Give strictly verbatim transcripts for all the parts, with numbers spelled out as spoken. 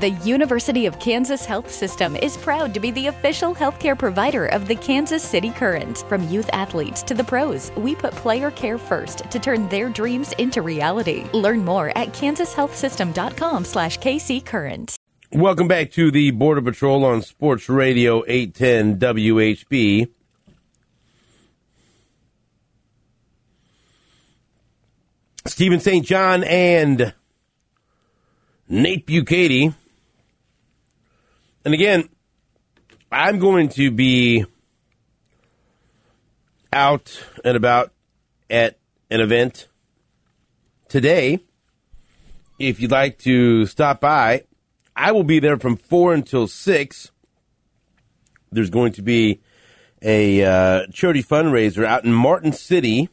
The University of Kansas Health System is proud to be the official healthcare provider of the Kansas City Current. From youth athletes to the pros, we put player care first to turn their dreams into reality. Learn more at kansas health system dot com slash K C Current. Welcome back to the Border Patrol on Sports Radio eight ten W H B. Stephen Saint John and Nate Bukaty. And again, I'm going to be out and about at an event today. If you'd like to stop by, I will be there from four until six. There's going to be a uh, charity fundraiser out in Martin City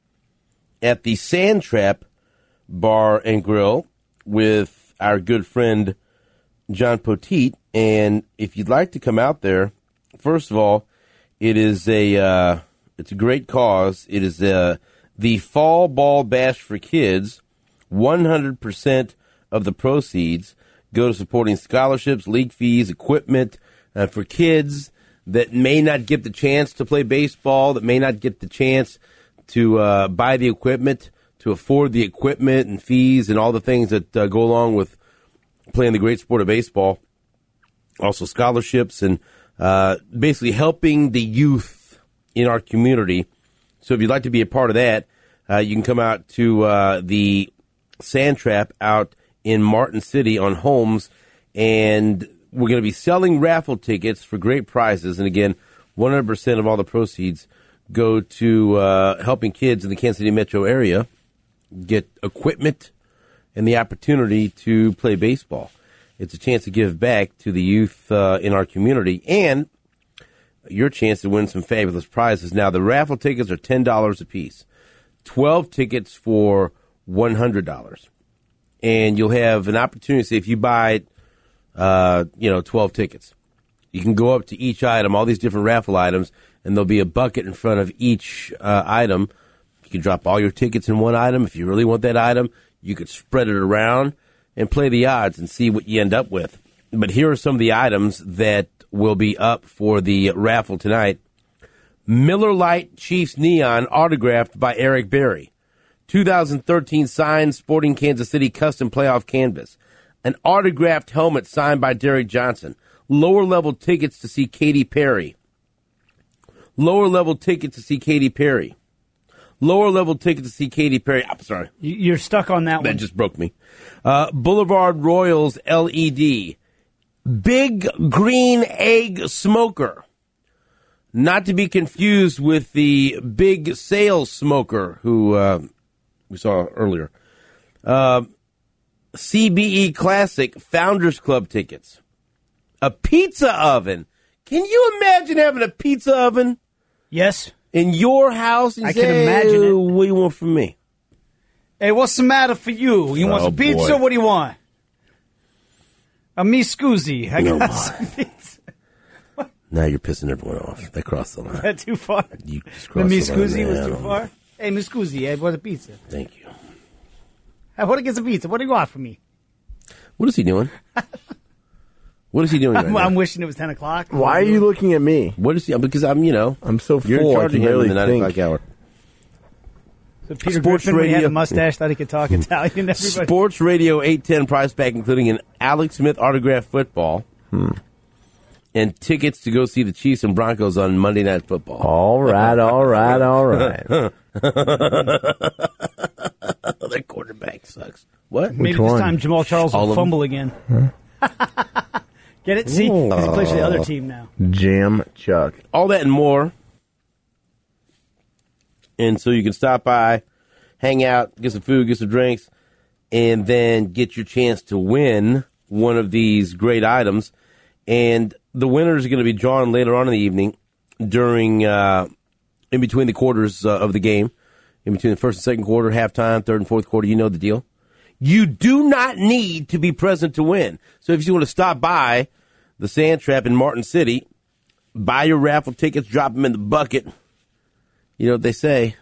at the Sand Trap Bar and Grill with our good friend John Poteet. And if you'd like to come out there, first of all, it is a uh, it's a great cause. It is uh, the Fall Ball Bash for Kids. one hundred percent of the proceeds go to supporting scholarships, league fees, equipment uh, for kids that may not get the chance to play baseball, that may not get the chance to uh, buy the equipment, to afford the equipment and fees and all the things that uh, go along with playing the great sport of baseball. Also scholarships and uh, basically helping the youth in our community. So if you'd like to be a part of that, uh, you can come out to uh, the Sand Trap out in Martin City on Holmes, and we're going to be selling raffle tickets for great prizes. And again, one hundred percent of all the proceeds go to uh, helping kids in the Kansas City metro area get equipment and the opportunity to play baseball. It's a chance to give back to the youth uh, in our community and your chance to win some fabulous prizes. Now, the raffle tickets are ten dollars a piece, twelve tickets for one hundred dollars. And you'll have an opportunity to say if you buy, uh, you know, twelve tickets, you can go up to each item, all these different raffle items, and there'll be a bucket in front of each uh, item. You can drop all your tickets in one item. If you really want that item, you could spread it around and play the odds and see what you end up with. But here are some of the items that will be up for the raffle tonight. Miller Lite Chiefs Neon autographed by Eric Berry. two thousand thirteen signed Sporting Kansas City custom playoff canvas. An autographed helmet signed by Derek Johnson. Lower level tickets to see Katy Perry. Lower level tickets to see Katy Perry. Lower level ticket to see Katy Perry. I'm sorry. You're stuck on that one. That just broke me. Uh, Boulevard Royals L E D. Big Green Egg Smoker. Not to be confused with the Big Sales Smoker who uh, we saw earlier. Uh, C B E Classic Founders Club tickets. A pizza oven. Can you imagine having a pizza oven? Yes. In your house? And I say, can imagine hey, it. What do you want from me? Hey, what's the matter for you? You want Oh, some pizza? boy. What do you want? A me scusi. I No. got some pizza. Now you're pissing everyone off. They crossed the line. Is that too far? You just The crossed me the line. scusi was Man, I too don't far? know. Hey, me scusi, I want a pizza. Thank you. I want to get some pizza. What do you want from me? What is he doing? What is he doing right I'm, now? I'm wishing it was ten o'clock. Why are you looking at me? What is he? Because I'm, you know, I'm so you're in full, I charge can of him barely in the nine think. o'clock hour. So Peter Sports Griffin, when he had radio. a mustache, thought he could talk Italian. Everybody. Sports Radio eight ten prize pack, including an Alex Smith autographed football Hmm. and tickets to go see the Chiefs and Broncos on Monday Night Football. All right, all right, all right. That quarterback sucks. What? Maybe Which this one? time Jamal Charles All will of them? fumble again. Get it? See? 'Cause he plays for the other team now. Jam Chuck. All that and more. And so you can stop by, hang out, get some food, get some drinks, and then get your chance to win one of these great items. And the winners are going to be drawn later on in the evening during, uh, in between the quarters uh, of the game, in between the first and second quarter, halftime, third and fourth quarter. You know the deal. You do not need to be present to win. So if you want to stop by the Sand Trap in Martin City, buy your raffle tickets, drop them in the bucket. You know what they say?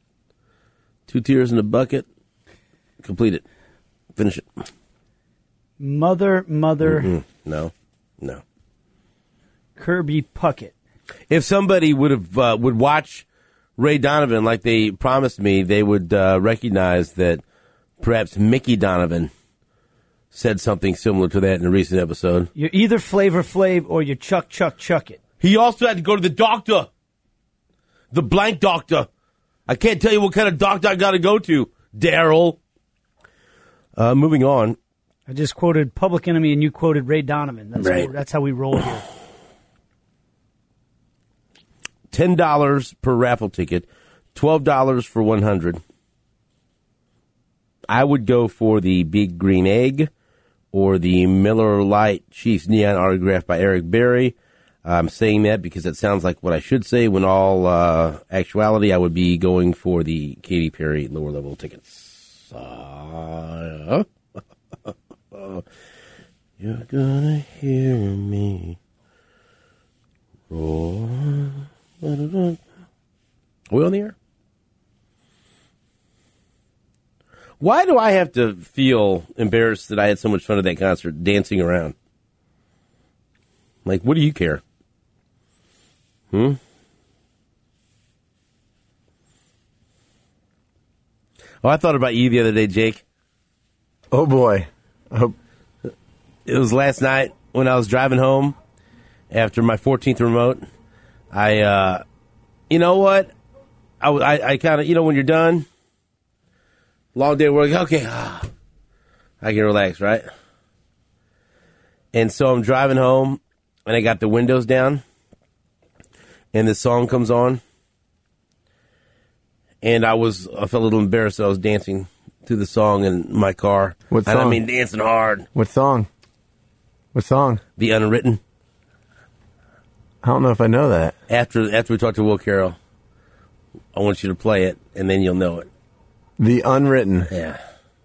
Two tears in the bucket. Complete it. Finish it. Mother, mother. Mm-mm. No, no. Kirby Puckett. If somebody would have uh, would watch Ray Donovan like they promised me, they would uh, recognize that perhaps Mickey Donovan said something similar to that in a recent episode. You're either Flavor Flav or you Chuck Chuck Chuck it. He also had to go to the doctor, the blank doctor. I can't tell you what kind of doctor I got to go to, Daryl. Uh, moving on. I just quoted Public Enemy and you quoted Ray Donovan. That's, right. how, that's how we roll here. ten dollars per raffle ticket, twelve dollars for one hundred. I would go for the Big Green Egg or the Miller Lite Chiefs Neon autograph by Eric Berry. I'm saying that because it sounds like what I should say, when all uh, actuality I would be going for the Katy Perry lower level tickets. Uh, you're gonna hear me roar. Are we on the air? Why do I have to feel embarrassed that I had so much fun at that concert dancing around? Like, what do you care? Hmm? Oh, I thought about you the other day, Jake. Oh, boy. Oh. It was last night when I was driving home after my fourteenth remote. I, uh, you know what? I, I, I kind of, you know, when you're done, long day of work, okay, ah, I can relax, right? And so I'm driving home, and I got the windows down, and the song comes on, and I was, I felt a little embarrassed that I was dancing to the song in my car. What song? And I mean, dancing hard. What song? What song? The Unwritten. I don't know if I know that. After after we talk to Will Carroll, I want you to play it, and then you'll know it. The Unwritten. Yeah.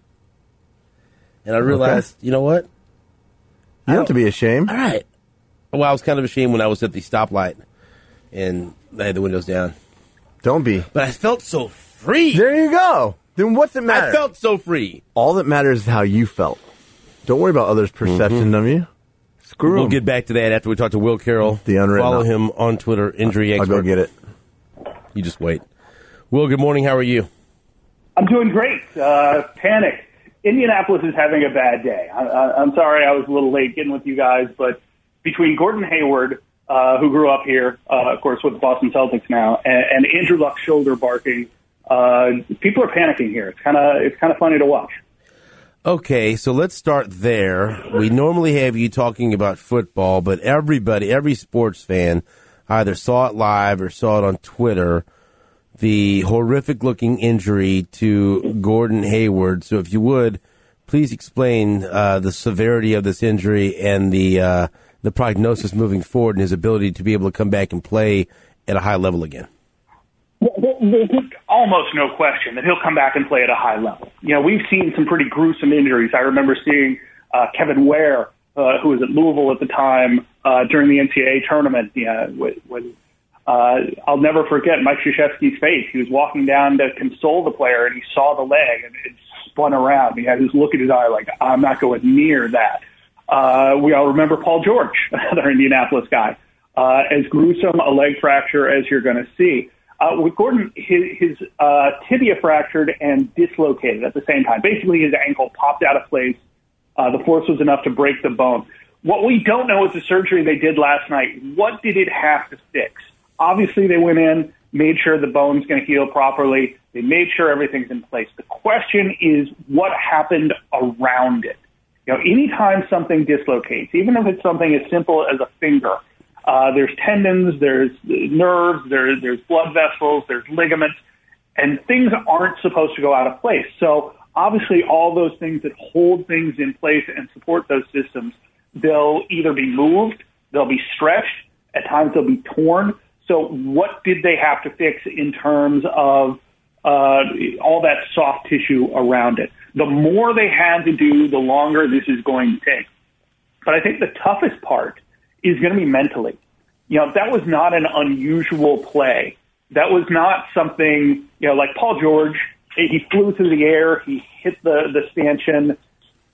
And I realized, okay. You know what? You don't have to be ashamed. All right. Well, I was kind of ashamed when I was at the stoplight, and I had the windows down. Don't be. But I felt so free. There you go. Then what's it matter? I felt so free. All that matters is how you felt. Don't worry about others' perception mm-hmm. of you. Screw We'll em. get back to that after we talk to Will Carroll. The Unwritten. Follow him on Twitter, Injury Expert. I'll go get it. You just wait. Will, good morning. How are you? I'm doing great. Uh, panic. Indianapolis is having a bad day. I, I, I'm sorry I was a little late getting with you guys, but between Gordon Hayward, uh, who grew up here, uh, of course, with the Boston Celtics now, and, and Andrew Luck's shoulder barking, uh, people are panicking here. It's kind of it's kind of funny to watch. Okay, so let's start there. We normally have you talking about football, but everybody, every sports fan either saw it live or saw it on Twitter, the horrific-looking injury to Gordon Hayward. So if you would, please explain uh, the severity of this injury and the uh, the prognosis moving forward and his ability to be able to come back and play at a high level again. There's almost no question that he'll come back and play at a high level. You know, we've seen some pretty gruesome injuries. I remember seeing uh, Kevin Ware, uh, who was at Louisville at the time, uh, during the N C double A tournament. You know, when, when uh, I'll never forget Mike Krzyzewski's face. He was walking down to console the player, and he saw the leg, and it spun around. He had this look in his eye like, I'm not going near that. Uh, we all remember Paul George, another Indianapolis guy, uh, as gruesome a leg fracture as you're going to see. Uh, with Gordon, his, his uh, tibia fractured and dislocated at the same time. Basically, his ankle popped out of place. Uh, the force was enough to break the bone. What we don't know is the surgery they did last night. What did it have to fix? Obviously, they went in, made sure the bone's going to heal properly. They made sure everything's in place. The question is what happened around it. You know, anytime something dislocates, even if it's something as simple as a finger, Uh, there's tendons, there's nerves, there, there's blood vessels, there's ligaments, and things aren't supposed to go out of place. So obviously all those things that hold things in place and support those systems, they'll either be moved, they'll be stretched, at times they'll be torn. So what did they have to fix in terms of uh, all that soft tissue around it? The more they had to do, the longer this is going to take. But I think the toughest part is going to be mentally. You know, that was not an unusual play. That was not something, you know, like Paul George, he flew through the air, he hit the, the stanchion.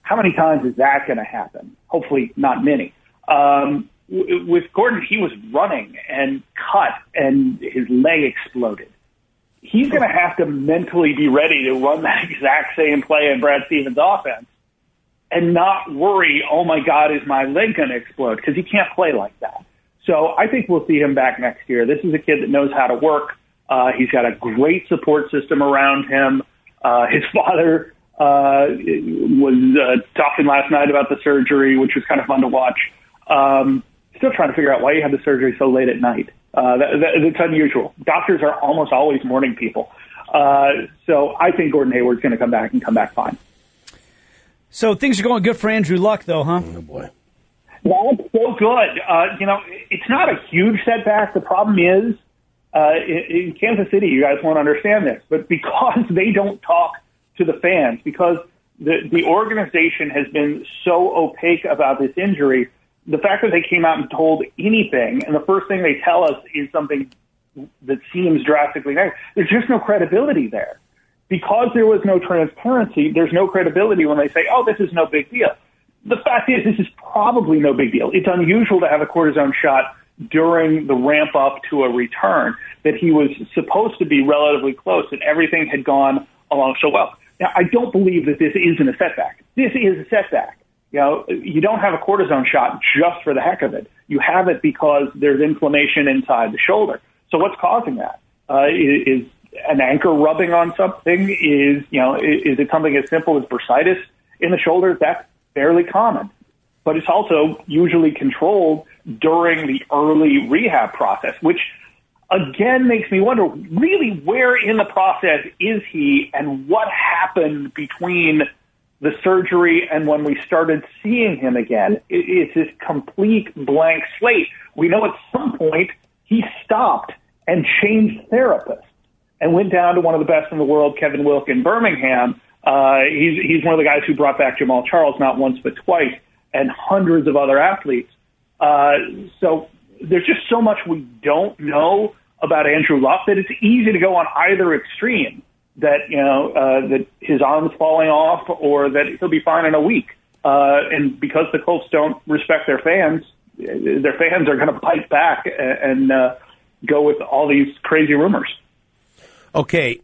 How many times is that going to happen? Hopefully not many. Um, w- with Gordon, he was running and cut, and his leg exploded. He's going to have to mentally be ready to run that exact same play in Brad Stevens' offense and not worry, oh, my God, is my leg going to explode? Because he can't play like that. So I think we'll see him back next year. This is a kid that knows how to work. Uh, he's got a great support system around him. Uh, his father uh, was uh, talking last night about the surgery, which was kind of fun to watch. Um, still trying to figure out why he had the surgery so late at night. Uh, that, that, it's unusual. Doctors are almost always morning people. Uh, so I think Gordon Hayward's going to come back and come back fine. So things are going good for Andrew Luck, though, huh? Oh, boy. That's so good. Uh, you know, it's not a huge setback. The problem is, uh, in, in Kansas City, you guys won't understand this, but because they don't talk to the fans, because the, the organization has been so opaque about this injury, the fact that they came out and told anything, and the first thing they tell us is something that seems drastically negative, there's just no credibility there. Because there was no transparency, there's no credibility when they say, oh, this is no big deal. The fact is, this is probably no big deal. It's unusual to have a cortisone shot during the ramp up to a return, that he was supposed to be relatively close and everything had gone along so well. Now, I don't believe that this isn't a setback. This is a setback. You know, you don't have a cortisone shot just for the heck of it. You have it because there's inflammation inside the shoulder. So what's causing that? Uh, is an anchor rubbing on something? Is, you know, is it something as simple as bursitis in the shoulder? That's fairly common. But it's also usually controlled during the early rehab process, which again makes me wonder, really, where in the process is he and what happened between the surgery and when we started seeing him again? It's this complete blank slate. We know at some point he stopped and changed therapists and went down to one of the best in the world, Kevin Wilk in Birmingham. Uh, he's, he's one of the guys who brought back Jamal Charles not once but twice, and hundreds of other athletes. Uh, so there's just so much we don't know about Andrew Luck that it's easy to go on either extreme, that, you know, uh, that his arm's falling off or that he'll be fine in a week. Uh, and because the Colts don't respect their fans, their fans are going to bite back and uh, go with all these crazy rumors. Okay,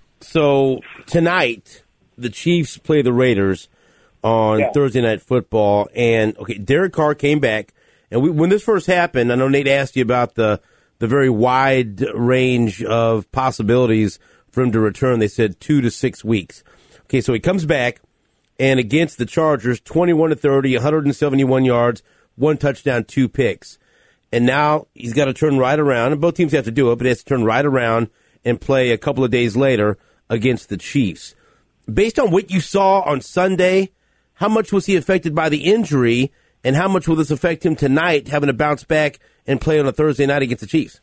so tonight the Chiefs play the Raiders on yeah. Thursday Night Football, and okay, Derek Carr came back, and we, when this first happened, I know Nate asked you about the the very wide range of possibilities for him to return. They said two to six weeks. Okay, so he comes back, and against the Chargers, twenty-one to thirty, one hundred seventy-one yards, one touchdown, two picks, and now he's got to turn right around, and both teams have to do it, but he has to turn right around and play a couple of days later against the Chiefs. Based on what you saw on Sunday, how much was he affected by the injury, and how much will this affect him tonight, having to bounce back and play on a Thursday night against the Chiefs?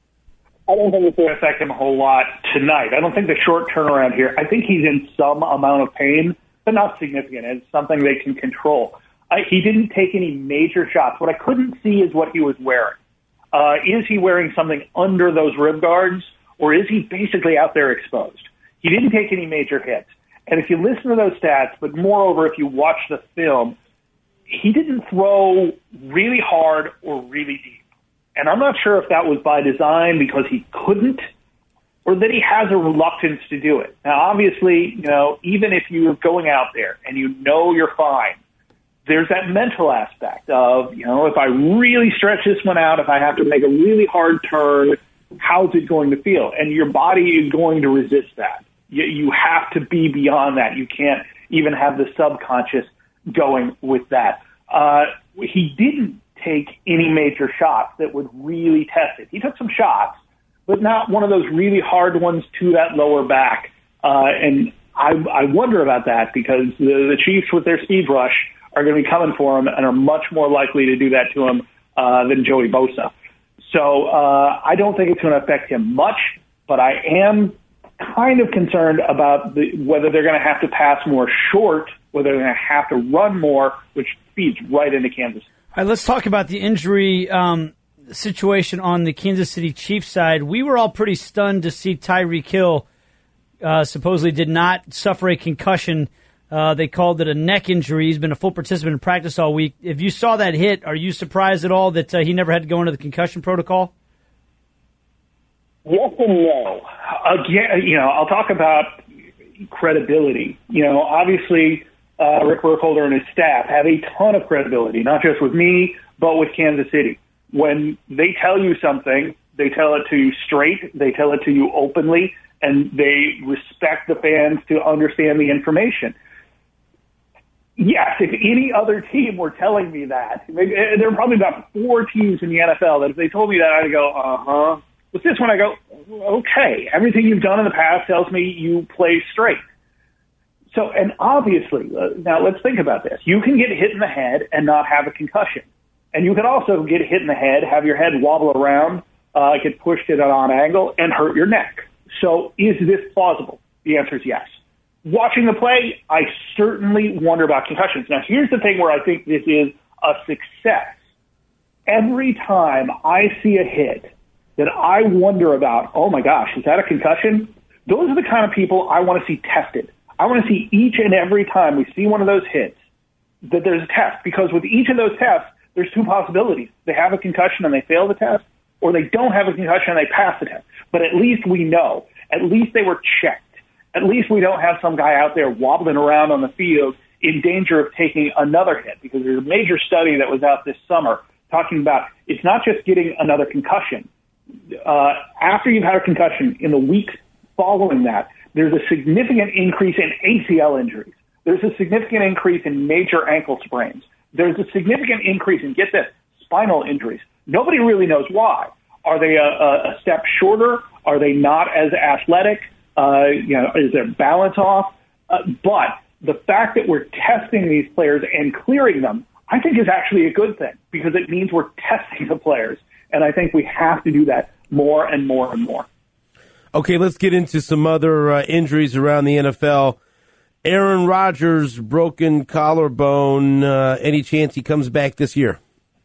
I don't think it's going to affect him a whole lot tonight. I don't think the short turnaround here, I think he's in some amount of pain, but not significant. It's something they can control. I, he didn't take any major shots. What I couldn't see is what he was wearing. Uh, is he wearing something under those rib guards, or is he basically out there exposed? He didn't take any major hits. And if you listen to those stats, but moreover, if you watch the film, he didn't throw really hard or really deep. And I'm not sure if that was by design because he couldn't, or that he has a reluctance to do it. Now, obviously, you know, even if you're going out there and you know you're fine, there's that mental aspect of, you know, if I really stretch this one out, if I have to make a really hard turn, how's it going to feel? And your body is going to resist that. You, you have to be beyond that. You can't even have the subconscious going with that. Uh, he didn't take any major shots that would really test it. He took some shots, but not one of those really hard ones to that lower back. Uh, and I, I wonder about that because the, the Chiefs with their speed rush are going to be coming for him and are much more likely to do that to him uh, than Joey Bosa. So uh, I don't think it's going to affect him much, but I am kind of concerned about the, whether they're going to have to pass more short, whether they're going to have to run more, which feeds right into Kansas. All right, let's talk about the injury um, situation on the Kansas City Chiefs side. We were all pretty stunned to see Tyreek Hill uh, supposedly did not suffer a concussion Uh, they called it a neck injury. He's been a full participant in practice all week. If you saw that hit, are you surprised at all that uh, he never had to go into the concussion protocol? Yes and no. Again, you know, I'll talk about credibility. You know, obviously, uh, Rick Burkholder and his staff have a ton of credibility, not just with me, but with Kansas City. When they tell you something, they tell it to you straight, they tell it to you openly, and they respect the fans to understand the information. Yes, if any other team were telling me that, there are probably about four teams in the N F L that if they told me that, I'd go, uh-huh. With this one, I go, okay, everything you've done in the past tells me you play straight. So, and obviously, uh, now let's think about this. You can get hit in the head and not have a concussion. And you can also get hit in the head, have your head wobble around, uh, get pushed at an odd angle, and hurt your neck. So is this plausible? The answer is yes. Watching the play, I certainly wonder about concussions. Now, here's the thing where I think this is a success. Every time I see a hit that I wonder about, oh my gosh, is that a concussion? Those are the kind of people I want to see tested. I want to see each and every time we see one of those hits that there's a test, because with each of those tests, there's two possibilities. They have a concussion and they fail the test, or they don't have a concussion and they pass the test. But at least we know. At least they were checked. At least we don't have some guy out there wobbling around on the field in danger of taking another hit, because there's a major study that was out this summer talking about it's not just getting another concussion. Uh, after you've had a concussion, in the weeks following that, there's a significant increase in A C L injuries. There's a significant increase in major ankle sprains. There's a significant increase in, get this, spinal injuries. Nobody really knows why. Are they a, a step shorter? Are they not as athletic? Uh, you know, is their balance off? Uh, but the fact that we're testing these players and clearing them, I think is actually a good thing, because it means we're testing the players. And I think we have to do that more and more and more. Okay, let's get into some other uh, injuries around the N F L. Aaron Rodgers, broken collarbone. Uh, any chance he comes back this year?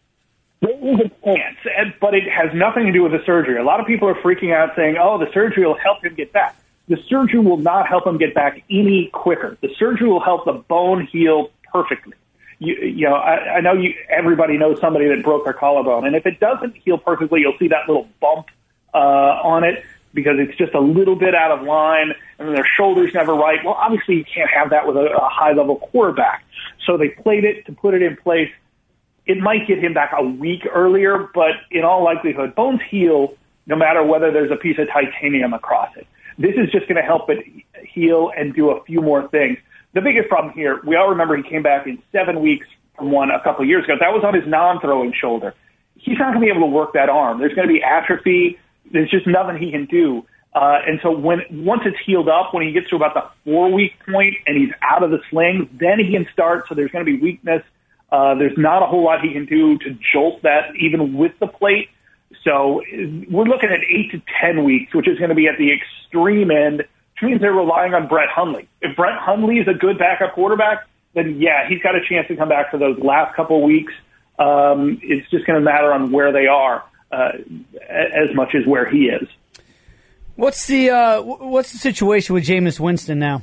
There is a chance, but it has nothing to do with the surgery. A lot of people are freaking out saying, oh, the surgery will help him get back. The surgery will not help him get back any quicker. The surgery will help the bone heal perfectly. You, you know, I, I know you, everybody knows somebody that broke their collarbone, and if it doesn't heal perfectly, you'll see that little bump uh, on it because it's just a little bit out of line, and their shoulder's never right. Well, obviously you can't have that with a, a high-level quarterback. So they played it to put it in place. It might get him back a week earlier, but in all likelihood, bones heal no matter whether there's a piece of titanium across it. This is just going to help it heal and do a few more things. The biggest problem here, we all remember he came back in seven weeks from one a couple of years ago. That was on his non-throwing shoulder. He's not going to be able to work that arm. There's going to be atrophy. There's just nothing he can do. Uh, and so when once it's healed up, when he gets to about the four-week point and he's out of the sling, then he can start. So there's going to be weakness. Uh, there's not a whole lot he can do to jolt that even with the plate. So we're looking at eight to ten weeks, which is going to be at the extreme end, which means they're relying on Brett Hundley. If Brett Hundley is a good backup quarterback, then yeah, he's got a chance to come back for those last couple of weeks. Um, it's just going to matter on where they are uh, as much as where he is. What's the uh, what's the situation with Jameis Winston now?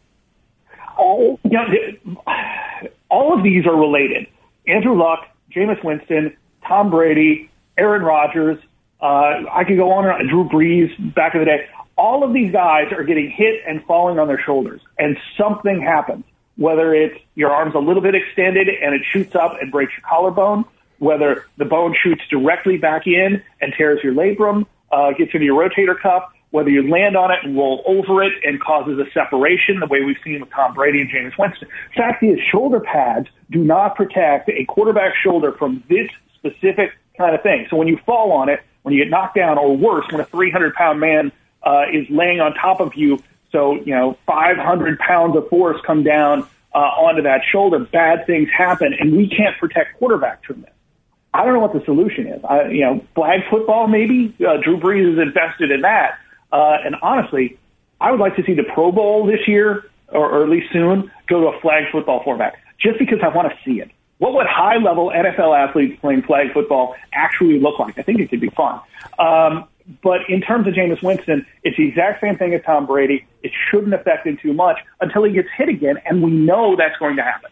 Oh, you know, all of these are related. Andrew Luck, Jameis Winston, Tom Brady, Aaron Rodgers. Uh, I could go on and on. Drew Brees back in the day. All of these guys are getting hit and falling on their shoulders, and something happens. Whether it's your arm's a little bit extended and it shoots up and breaks your collarbone, whether the bone shoots directly back in and tears your labrum, uh, gets into your rotator cuff, whether you land on it and roll over it and causes a separation, the way we've seen with Tom Brady and Jameis Winston. The fact is, shoulder pads do not protect a quarterback's shoulder from this specific kind of thing. So when you fall on it, when you get knocked down, or worse, when a three hundred pound man uh, is laying on top of you, so, you know, five hundred pounds of force come down uh, onto that shoulder, bad things happen, and we can't protect quarterbacks from this. I don't know what the solution is. I, you know, flag football maybe? Uh, Drew Brees is invested in that. Uh, and honestly, I would like to see the Pro Bowl this year, or, or at least soon, go to a flag football format, just because I want to see it. What would high-level N F L athletes playing flag football actually look like? I think it could be fun. Um, but in terms of Jameis Winston, it's the exact same thing as Tom Brady. It shouldn't affect him too much until he gets hit again, and we know that's going to happen.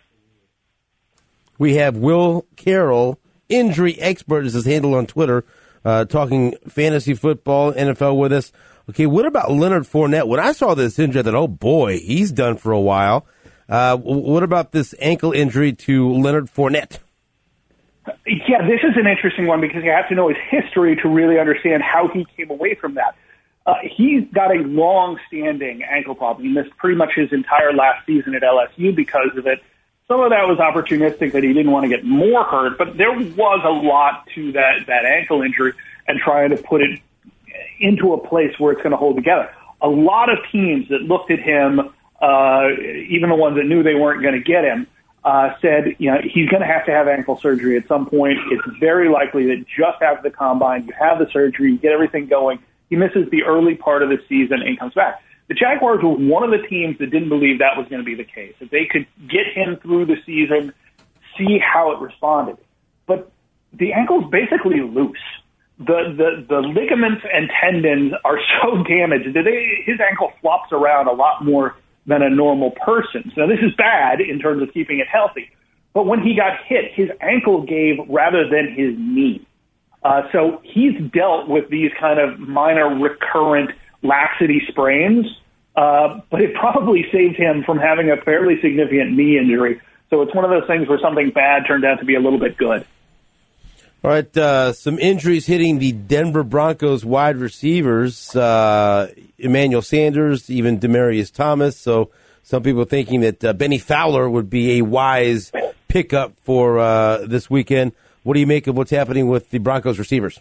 We have Will Carroll, injury expert, is his handle on Twitter, uh, talking fantasy football, N F L with us. Okay, what about Leonard Fournette? When I saw this injury, I thought, oh boy, he's done for a while. Uh, what about this ankle injury to Leonard Fournette? Yeah, this is an interesting one because you have to know his history to really understand how he came away from that. Uh, he's got a long-standing ankle problem. He missed pretty much his entire last season at L S U because of it. Some of that was opportunistic that he didn't want to get more hurt, but there was a lot to that, that ankle injury and trying to put it into a place where it's going to hold together. A lot of teams that looked at him, uh, even the ones that knew they weren't going to get him, Uh, said, you know, he's going to have to have ankle surgery at some point. It's very likely that just after the combine, you have the surgery, you get everything going. He misses the early part of the season and comes back. The Jaguars were one of the teams that didn't believe that was going to be the case, that they could get him through the season, see how it responded. But the ankle's basically loose. The, the, the ligaments and tendons are so damaged that they, his ankle flops around a lot more than a normal person. So this is bad in terms of keeping it healthy. But when he got hit, his ankle gave rather than his knee. Uh, so he's dealt with these kind of minor recurrent laxity sprains, uh, but it probably saved him from having a fairly significant knee injury. So it's one of those things where something bad turned out to be a little bit good. All right, uh, some injuries hitting the Denver Broncos wide receivers, uh, Emmanuel Sanders, even Demaryius Thomas. So some people thinking that uh, Benny Fowler would be a wise pickup for uh, this weekend. What do you make of what's happening with the Broncos receivers?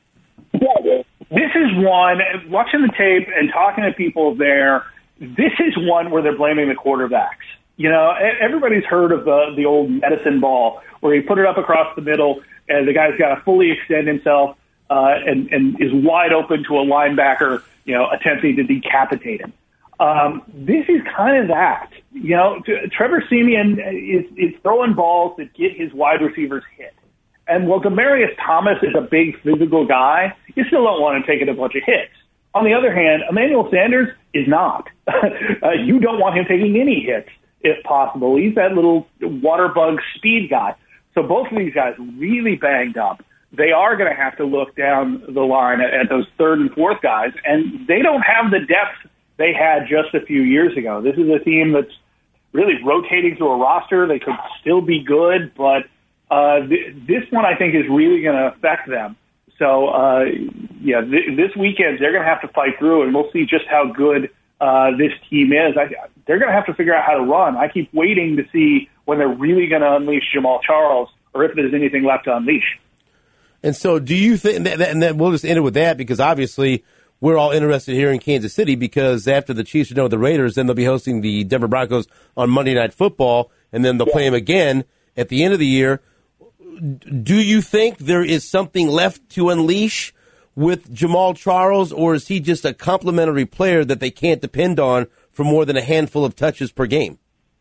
This is one, watching the tape and talking to people there, this is one where they're blaming the quarterbacks. You know, everybody's heard of the, the old medicine ball where you put it up across the middle and the guy's got to fully extend himself uh, and, and is wide open to a linebacker, you know, attempting to decapitate him. Um, this is kind of that. You know, Trevor Siemian is, is throwing balls that get his wide receivers hit. And while Demaryius Thomas is a big physical guy, you still don't want to take it a bunch of hits. On the other hand, Emmanuel Sanders is not. uh, you don't want him taking any hits if possible. He's that little water bug speed guy. So both of these guys really banged up. They are going to have to look down the line at, at those third and fourth guys, and they don't have the depth they had just a few years ago. This is a team that's really rotating through a roster. They could still be good, but uh, th- this one I think is really going to affect them. So, uh, yeah, th- this weekend they're going to have to fight through, and we'll see just how good uh, this team is. I, they're going to have to figure out how to run. I keep waiting to see when they're really going to unleash Jamal Charles or if there's anything left to unleash. And so do you think, and then we'll just end it with that because obviously we're all interested here in Kansas City because after the Chiefs are done with the Raiders, then they'll be hosting the Denver Broncos on Monday Night Football, and then they'll yeah. play them again at the end of the year. Do you think there is something left to unleash with Jamal Charles, or is he just a complimentary player that they can't depend on for more than a handful of touches per game?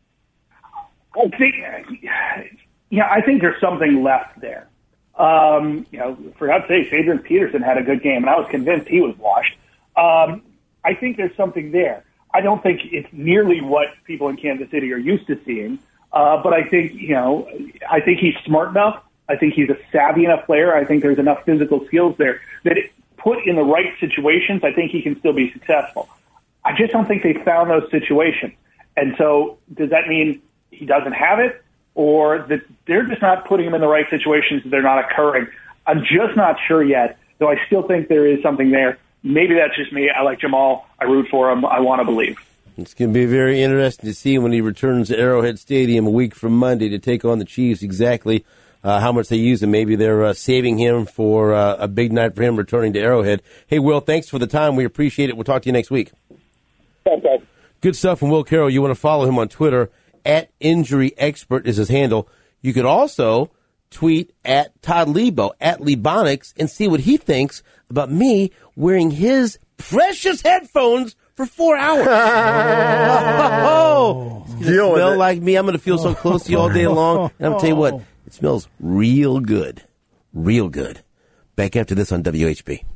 I think, yeah, I think there's something left there. Um, you know, for God's sake, Adrian Peterson had a good game, and I was convinced he was washed. Um, I think there's something there. I don't think it's nearly what people in Kansas City are used to seeing, uh, but I think, you know, I think he's smart enough. I think he's a savvy enough player. I think there's enough physical skills there that it, put in the right situations, I think he can still be successful. I just don't think they found those situations. And so does that mean he doesn't have it, or that they're just not putting him in the right situations, they're not occurring? I'm just not sure yet, though I still think there is something there. Maybe that's just me. I like Jamal. I root for him. I want to believe. It's going to be very interesting to see when he returns to Arrowhead Stadium a week from Monday to take on the Chiefs exactly uh, how much they use him. Maybe they're uh, saving him for uh, a big night for him returning to Arrowhead. Hey, Will, thanks for the time. We appreciate it. We'll talk to you next week. Okay. Good stuff from Will Carroll. You want to follow him on Twitter. At Injury Expert is his handle. You could also tweet at Todd Lebo, at Lebonics, and see what he thinks about me wearing his precious headphones for four hours. oh, it's going to smell like me. I'm going to feel so close to you all day long. And I'm going to tell you what, it smells real good. Real good. Back after this on W H B.